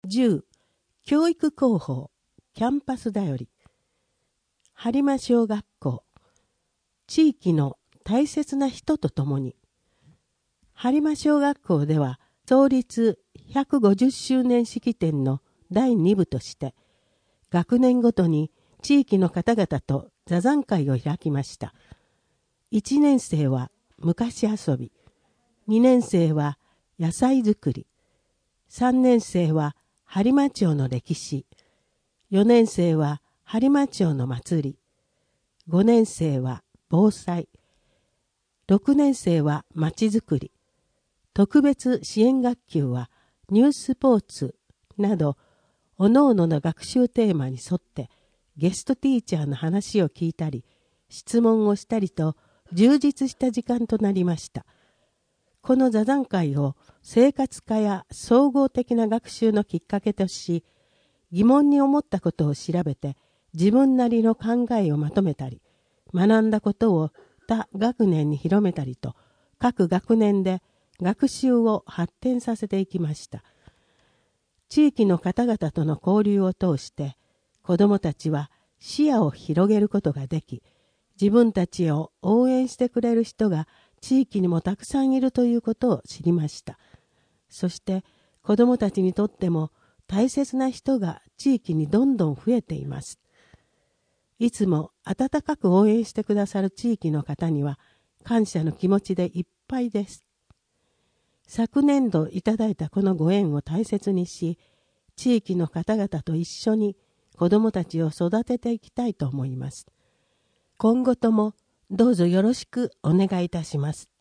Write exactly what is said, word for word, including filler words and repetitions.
じゅう教育広報キャンパスだより播磨小学校地域の大切な人とともに。播磨小学校では創立ひゃくごじゅっしゅうねん式典のだいに部として学年ごとに地域の方々と座談会を開きました。いちねん生は昔遊び、にねん生は野菜作り、さんねん生は播磨町の歴史、よねん生は播磨町の祭り、ごねん生は防災、ろくねん生はまちづくり、特別支援学級はニュースポーツなど、各々の学習テーマに沿ってゲストティーチャーの話を聞いたり、質問をしたりと充実した時間となりました。この座談会を生活科や総合的な学習のきっかけとし、疑問に思ったことを調べて自分なりの考えをまとめたり、学んだことを他学年に広めたりと、各学年で学習を発展させていきました。地域の方々との交流を通して、子どもたちは視野を広げることができ、自分たちを応援してくれる人が地域にもたくさんいるということを知りました。そして子どもたちにとっても大切な人が地域にどんどん増えています。いつも温かく応援してくださる地域の方には感謝の気持ちでいっぱいです。昨年度いただいたこのご縁を大切にし、地域の方々と一緒に子どもたちを育てていきたいと思います。今後ともどうぞよろしくお願いいたします。